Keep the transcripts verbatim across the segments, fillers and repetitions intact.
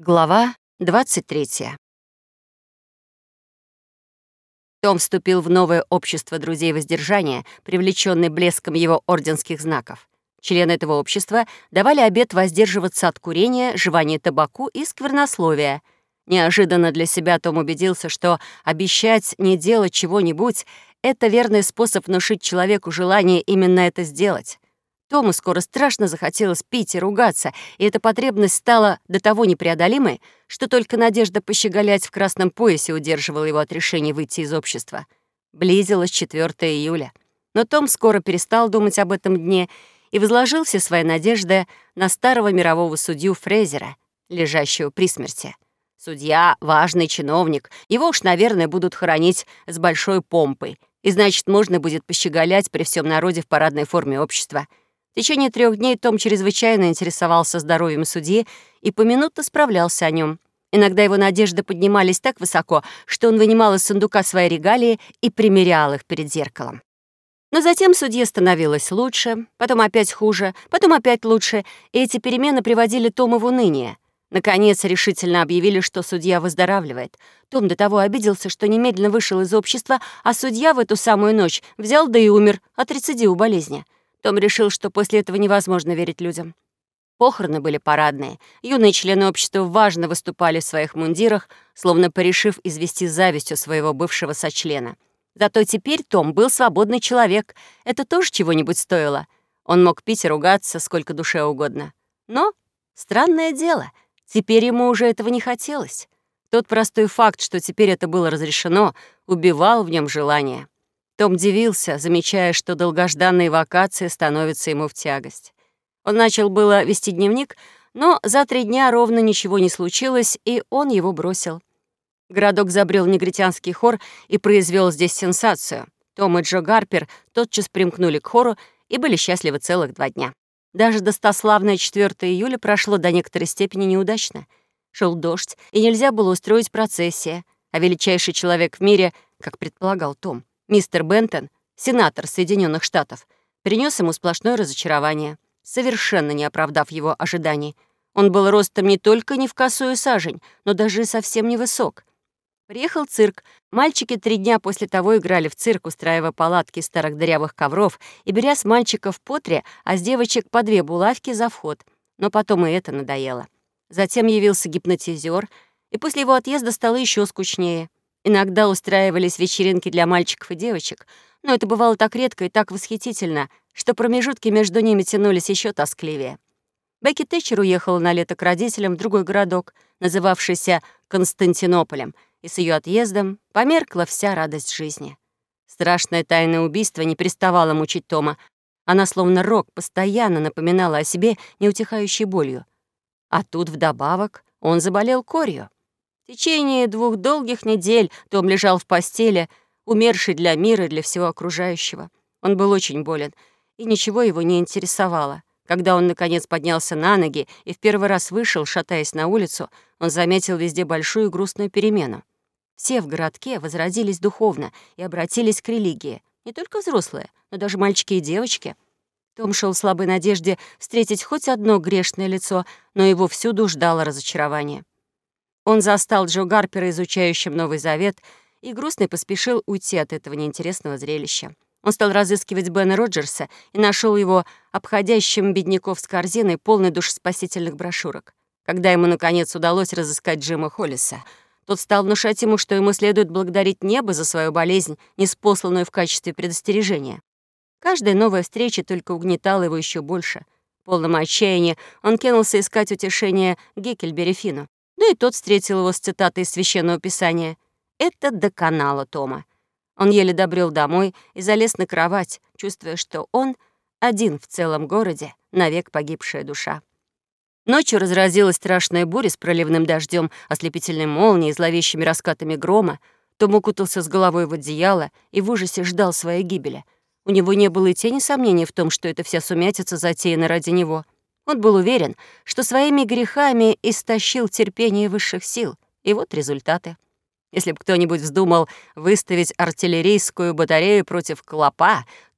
Глава двадцать третья. Том вступил в новое общество друзей воздержания, привлеченный блеском его орденских знаков. Члены этого общества давали обет воздерживаться от курения, жевания табаку и сквернословия. Неожиданно для себя Том убедился, что обещать не делать чего-нибудь — это верный способ внушить человеку желание именно это сделать. Тому скоро страшно захотелось пить и ругаться, и эта потребность стала до того непреодолимой, что только надежда пощеголять в красном поясе удерживала его от решения выйти из общества. Близилось четвёртое июля. Но Том скоро перестал думать об этом дне и возложил все свои надежды на старого мирового судью Фрейзера, лежащего при смерти. Судья — важный чиновник, его уж, наверное, будут хоронить с большой помпой, и значит, можно будет пощеголять при всем народе в парадной форме общества. В течение трех дней Том чрезвычайно интересовался здоровьем судьи и поминутно справлялся о нем. Иногда его надежды поднимались так высоко, что он вынимал из сундука свои регалии и примерял их перед зеркалом. Но затем судье становилось лучше, потом опять хуже, потом опять лучше, и эти перемены приводили Тома в уныние. Наконец, решительно объявили, что судья выздоравливает. Том до того обиделся, что немедленно вышел из общества, а судья в эту самую ночь взял да и умер от рецидива болезни. Том решил, что после этого невозможно верить людям. Похороны были парадные. Юные члены общества важно выступали в своих мундирах, словно порешив извести завистью своего бывшего сочлена. Зато теперь Том был свободный человек. Это тоже чего-нибудь стоило. Он мог пить и ругаться сколько душе угодно. Но, странное дело, теперь ему уже этого не хотелось. Тот простой факт, что теперь это было разрешено, убивал в нем желание. Том дивился, замечая, что долгожданные вакации становятся ему в тягость. Он начал было вести дневник, но за три дня ровно ничего не случилось, и он его бросил. Городок забрел негритянский хор и произвел здесь сенсацию. Том и Джо Гарпер тотчас примкнули к хору и были счастливы целых два дня. Даже достославное четвёртое июля прошло до некоторой степени неудачно. Шел дождь, и нельзя было устроить процессия, а величайший человек в мире, как предполагал Том, мистер Бентон, сенатор Соединенных Штатов, принес ему сплошное разочарование, совершенно не оправдав его ожиданий. Он был ростом не только не в косую сажень, но даже и совсем невысок. Приехал цирк. Мальчики три дня после того играли в цирк, устраивая палатки из старых дырявых ковров и беря с мальчиков по три, а с девочек по две булавки за вход. Но потом и это надоело. Затем явился гипнотизер, и после его отъезда стало еще скучнее. Иногда устраивались вечеринки для мальчиков и девочек, но это бывало так редко и так восхитительно, что промежутки между ними тянулись еще тоскливее. Бекки Тэтчер уехала на лето к родителям в другой городок, называвшийся Константинополем, и с ее отъездом померкла вся радость жизни. Страшное тайное убийство не переставало мучить Тома. Она, словно рок, постоянно напоминала о себе неутихающей болью. А тут вдобавок он заболел корью. В течение двух долгих недель Том лежал в постели, умерший для мира и для всего окружающего. Он был очень болен, и ничего его не интересовало. Когда он, наконец, поднялся на ноги и в первый раз вышел, шатаясь на улицу, он заметил везде большую грустную перемену. Все в городке возродились духовно и обратились к религии. Не только взрослые, но даже мальчики и девочки. Том шел в слабой надежде встретить хоть одно грешное лицо, но его всюду ждало разочарование. Он застал Джо Гарпера, изучающим Новый Завет, и грустный поспешил уйти от этого неинтересного зрелища. Он стал разыскивать Бена Роджерса и нашел его обходящим бедняков с корзиной, полной душеспасительных брошюрок. Когда ему, наконец, удалось разыскать Джима Холлиса, тот стал внушать ему, что ему следует благодарить небо за свою болезнь, неспосланную в качестве предостережения. Каждая новая встреча только угнетала его еще больше. В полном отчаянии он кинулся искать утешение Геккельбери Финну. Да и тот встретил его с цитатой из Священного Писания. Это доконало Тома. Он еле добрел домой и залез на кровать, чувствуя, что он один в целом городе, навек погибшая душа. Ночью разразилась страшная буря с проливным дождем, ослепительной молнией и зловещими раскатами грома. Том укутался с головой в одеяло и в ужасе ждал своей гибели. У него не было и тени сомнений в том, что эта вся сумятица затеяна ради него. Он был уверен, что своими грехами истощил терпение высших сил. И вот результаты. Если бы кто-нибудь вздумал выставить артиллерийскую батарею против клопа,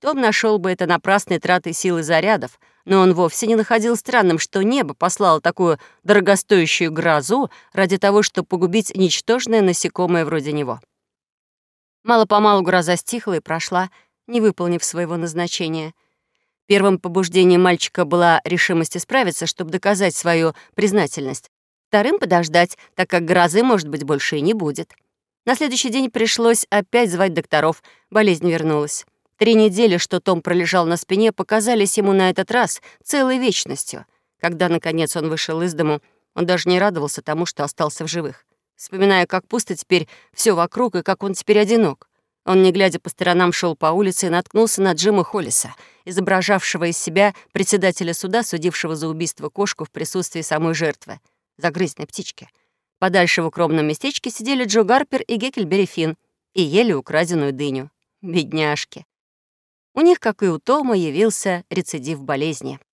Том нашел бы это напрасной тратой сил и зарядов, но он вовсе не находил странным, что небо послало такую дорогостоящую грозу ради того, чтобы погубить ничтожное насекомое вроде него. Мало-помалу гроза стихла и прошла, не выполнив своего назначения. Первым побуждением мальчика была решимость исправиться, чтобы доказать свою признательность. Вторым — подождать, так как грозы, может быть, больше и не будет. На следующий день пришлось опять звать докторов, болезнь вернулась. Три недели, что Том пролежал на спине, показались ему на этот раз целой вечностью. Когда, наконец, он вышел из дому, он даже не радовался тому, что остался в живых, вспоминая, как пусто теперь все вокруг и как он теперь одинок. Он, не глядя по сторонам, шел по улице и наткнулся на Джима Холлиса, изображавшего из себя председателя суда, судившего за убийство кошку в присутствии самой жертвы, загрызной птички. Подальше в укромном местечке сидели Джо Гарпер и Геккельбери Финн и ели украденную дыню. Бедняжки. У них, как и у Тома, явился рецидив болезни.